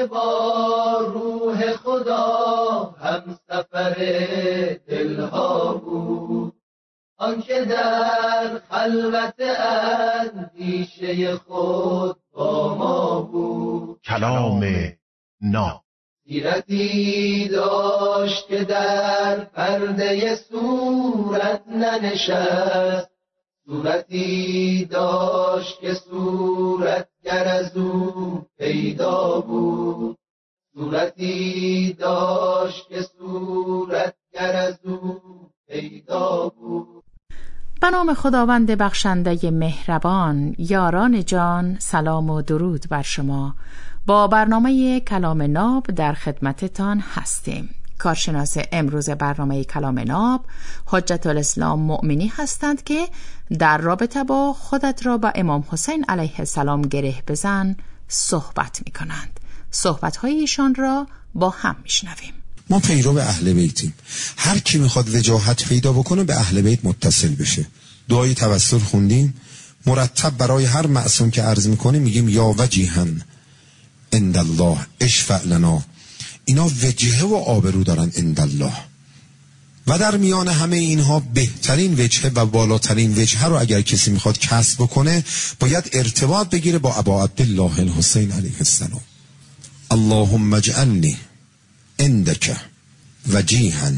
با روح خدا هم سفر دلها بود، آنکه در خلوت اندیشه خود با ما بود. کلام ناب سیرتی داشت که در پرده صورت ننشست، صورتی داشت که صورتگر از او پیدا بود، صورتی داشت که صورتگر از او پیدا بود. به نام خداوند بخشنده مهربان. یاران جان، سلام و درود بر شما. با برنامه کلام ناب در خدمتتان هستیم. کارشناس امروز برنامه کلام ناب حجت الاسلام مؤمنی هستند که در رابطه با خودت را با امام حسین علیه السلام گره بزن صحبت می کنند. صحبت‌های ایشان را با هم میشنویم. ما پیرو اهل بیتیم. هر کی میخواد وجاهت پیدا بکنه به اهل بیت متصل بشه. دعای توسل خوندیم، مرتب برای هر معصوم که عرض میکنه میگیم یا وجیهن عند الله اشفع لنا. اینا وجهه و آبرو دارن عند الله، و در میان همه اینها بهترین وجهه و بالاترین وجهه رو اگر کسی میخواد کسب بکنه باید ارتباط بگیره با ابا عبدالله الحسین علیه السلام. اللهم اجعلنی عندک وجیها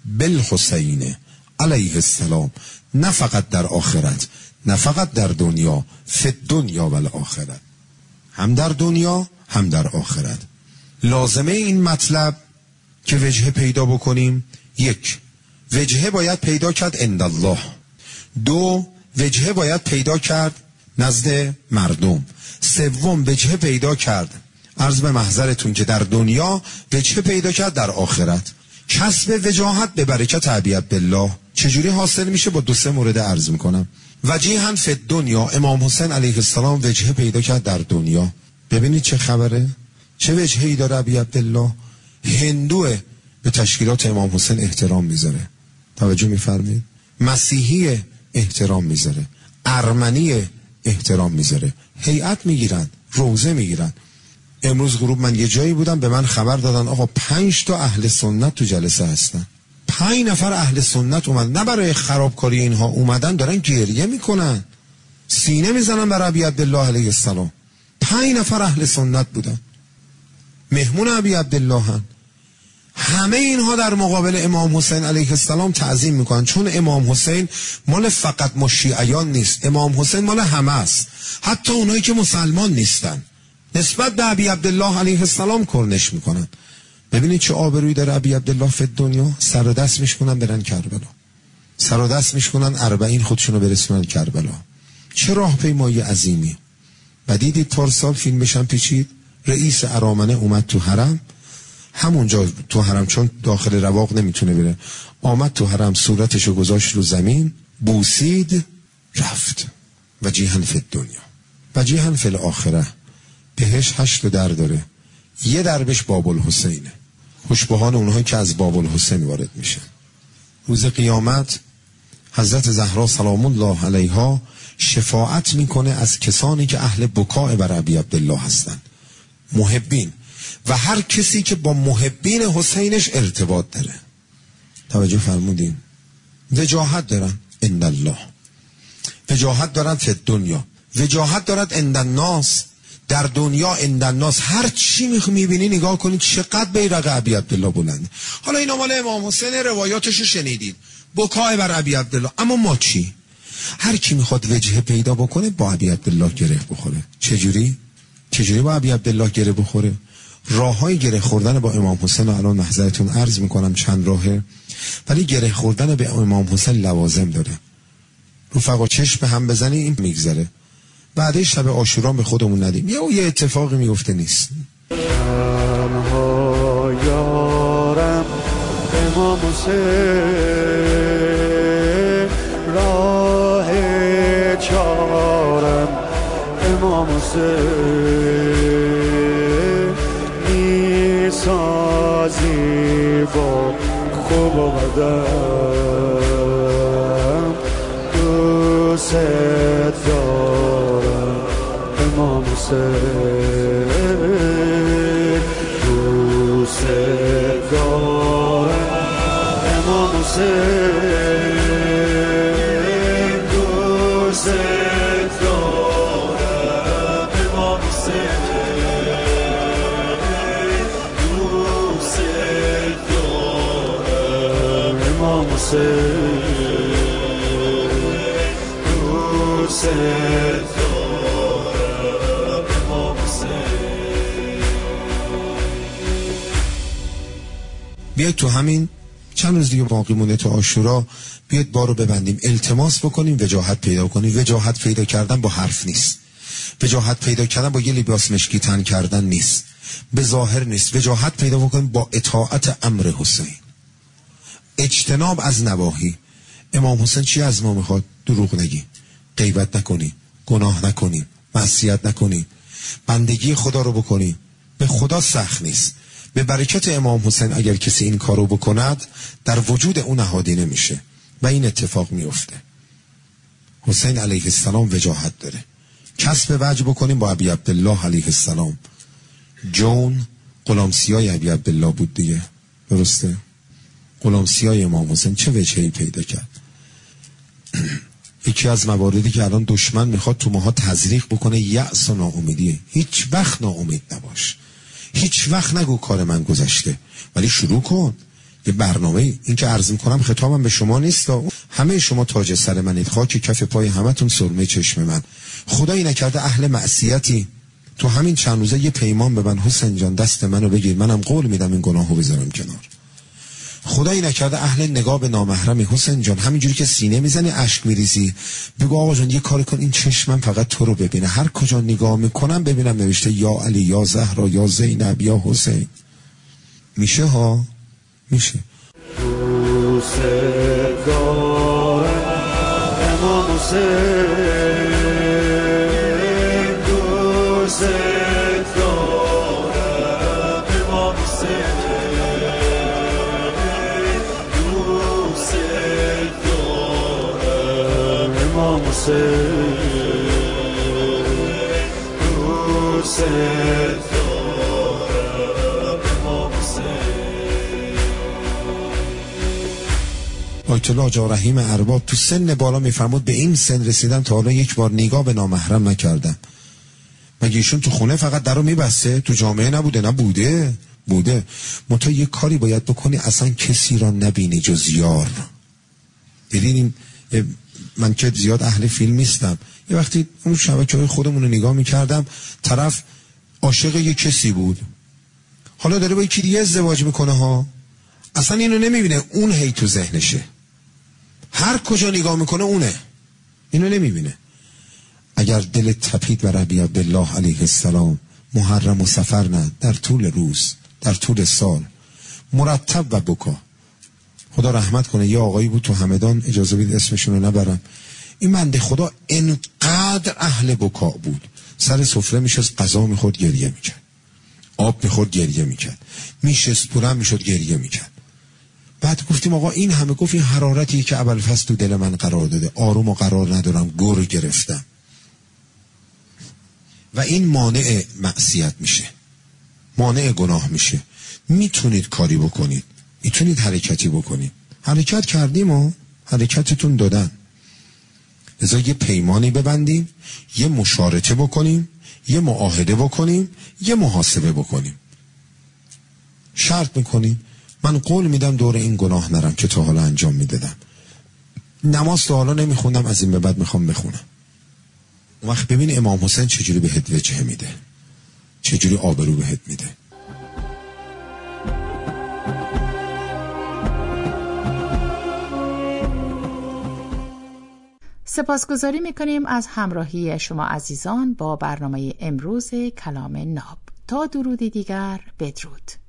بالحسین علیه السلام، نه فقط در آخرت، نه فقط در دنیا، فی الدنیا و الاخرت، هم در دنیا هم در آخرت. لازمه این مطلب که وجهه پیدا بکنیم، یک، وجهه باید پیدا کرد عند الله. دو، وجهه باید پیدا کرد نزد مردم. سوم، وجهه پیدا کرد، عرض به محضرتون که در دنیا، وجهه پیدا کرد در آخرت. کسب وجاهت به برکت ابی عبدالله چجوری حاصل میشه؟ با 2-3 مورد عرض میکنم. وجیها فی الدنیا، امام حسین علیه السلام وجهه پیدا کرد در دنیا. ببینید چه خبره، چه وجهه‌ای داره ابی عبدالله. هندوه، به تشکیلات امام حسین احترام میذاره، توجه میفرمایید. مسیحی احترام میذاره، ارمنی احترام میذاره، هیئت میگیرن، روزه میگیرن. امروز غروب من یه جایی بودم، به من خبر دادن آقا 5 تا اهل سنت تو جلسه هستن. 5 نفر اهل سنت اومدن، نه برای خرابکاری اینها اومدن، دارن گریه میکنن، سینه میزنن بر ابی عبدالله علیه السلام. 5 نفر اهل سنت بودن، مهمون ابی عبدالله هن. همه اینها در مقابل امام حسین علیه السلام تعظیم میکنن، چون امام حسین مال فقط ما شیعیان نیست، امام حسین مال همه است، حتی اونایی که مسلمان نیستن نسبت به ابی عبدالله علیه السلام کرنش میکنن. ببینید چه آبرویی داره ابی عبدالله فی دنیا. سر و دست میشکنن برن کربلا، سر و دست میشکنن 40 خودشونو برسونن کربلا. چه راهپیمایی عظیمی. و دیدید پارسال فیلمش هم پیچید، رئیس ارامنه اومد تو حرم، همونجا تو حرم چون داخل رواق نمیتونه بره، آمد تو حرم، صورتشو گذاشت رو زمین، بوسید، رفت. وجیها فی الدنیا وجیها فی الاخره. بهش 8 در داره، یه دربش باب الحسینه، خوشبهان اونهایی که از باب الحسین وارد میشه. روز قیامت حضرت زهرا سلام الله علیها شفاعت میکنه از کسانی که اهل بکاء بر ابی عبدالله هستن، محبین، و هر کسی که با محبین حسینش ارتباط داره. توجه فرمودین؟ وجاهت دارن عند الله، وجاهت دارن فی الدنیا، وجاهت دارد عند الناس. در دنیا عند الناس هر چی میبینی نگاه کنید چقدر بیرق ابی عبدالله بلنده. حالا اینا مال امام حسین، روایاتشو شنیدید، بکای بر ابی عبدالله. اما ما چی؟ هر کی میخواد وجهه پیدا بکنه با ابی عبدالله گره بخوره. چجوری با ابی عبدالله گره بخوره؟ راههای گره خوردن با امام حسین الان محضرتون عرض میکنم چند راهه، ولی گره خوردن به امام حسین لوازم داره. رفقا چشم هم بزنی این میگذره، بعد شب عاشورا به خودمون ندیم یه اتفاقی میفته نیست. تنها یارم امام حسین، راه چارم امام حسین، میسازی با خوب و بدم، دوست دارم امام حسین، حسین دوست دارم امام حسین دوست دارم امام حسین دوست دارم امام حسین. بیاید تو همین چند روز دیگه باقی مونده تا عاشورا، بیاید بارو ببندیم، التماس بکنیم وجاهت پیدا کنیم. وجاهت پیدا کردن با حرف نیست، وجاهت پیدا کردن با یه لباس مشکی تن کردن نیست، به ظاهر نیست. وجاهت پیدا بکنیم با اطاعت امر حسین، اجتناب از نواهی. امام حسین چی از ما میخواد؟ دروغ نگی، غیبت نکنی، گناه نکنی، معصیت نکنی، بندگی خدا رو بکنی. به خدا سخت نیست. به برکت امام حسین اگر کسی این کارو بکند در وجود اون نهادینه میشه و این اتفاق میفته. حسین علیه السلام وجاهت داره. کسب وجه بکنیم با ابی عبدالله علیه السلام. جون غلامسیای ابی عبدالله بود دیگه، درسته؟ غلامسیای امام حسین چه وجهی پیدا کرد؟ یکی از مواردی که الان دشمن میخواد تو ماها تزریق بکنه یأس و ناامیدیه. هیچ وقت ناامید نباش، هیچ وقت نگو کار من گذشته، ولی شروع کن یه برنامه. این که عرض میکنم خطابم به شما نیست، همه شما تاج سر منید، خاک کف پای همتون سرمه چشم من. خدایی نکرده اهل معصیتی تو همین چند روزه یه پیمان ببند، حسین جان دست منو بگیر، منم قول میدم این گناهو بذارم کنار. خدایی نکرده اهل نگاه به نامحرمی، حسین جان همینجوری که سینه میزنی اشک میریزی، بگو آقا جان یه کار کن این چشمم فقط تو رو ببینه، هر کجا نگاه میکنم ببینم نوشته یا علی یا زهرا یا زینب یا حسین. میشه ها؟ میشه. دوست دارم امام حسین دوست دارم امام حسین دوست دارم امام حسین دوست دارم امام حسین. آیت الله آقا رحیم ارباب تو سن بالا میفرمود به این سن رسیدم تا حالا یک بار نگاه به نامحرم نکردم. مگه ایشون تو خونه فقط درو میبسته؟ تو جامعه نبوده؟ نبوده، بوده. منتها یک کاری باید بکنی اصلا کسی را نبینی جز یار. دیدین من که زیاد اهل فیلم نیستم، یه وقتی اون شبکه‌های خودمون رو نگاه میکردم، طرف عاشق یک کسی بود، حالا داره با یکی دیگه ازدواج میکنه ها، اصلا اینو نمیبینه، اون هی تو ذهنشه، هر کجا نگاه میکنه اونه، اینو نمیبینه. اگر دل تپید بر ابی عبدالله علیه السلام محرم و سفر نه، در طول روز در طول سال مرتب و بکا. خدا رحمت کنه یه آقایی بود تو همدان، اجازه بدید اسمشون رو نبرم، این بنده خدا انقدر اهل بکا بود، سر سفره میشست غذا میخورد گریه میکرد، آب میخورد گریه میکرد، میشست بلند میشد گریه میکرد. بعد گفتیم آقا این همه، گفت این حرارتی که ابوالفضل تو دل من قرار داده، آروم و قرار ندارم، گر گرفتم و این مانع معصیت میشه، مانع گناه میشه. میتونید کاری بکنید، میتونید حرکتی بکنید. حرکت کردیم و حرکتتون دادن. لذا یه پیمانی ببندیم، یه مشارطه بکنیم، یه معاهده بکنیم، یه محاسبه بکنیم. شرط میکنیم من قول میدم دور این گناه نرم که تا حالا انجام میدادم. نماز تا حالا نمیخوندم، از این به بعد میخوام بخونم. اون وقت ببین امام حسین چجوری بهت وجه میده، چجوری آبرو بهت میده. سپاسگزاری میکنیم از همراهی شما عزیزان با برنامه امروز کلام ناب. تا درودی دیگر، بدرود.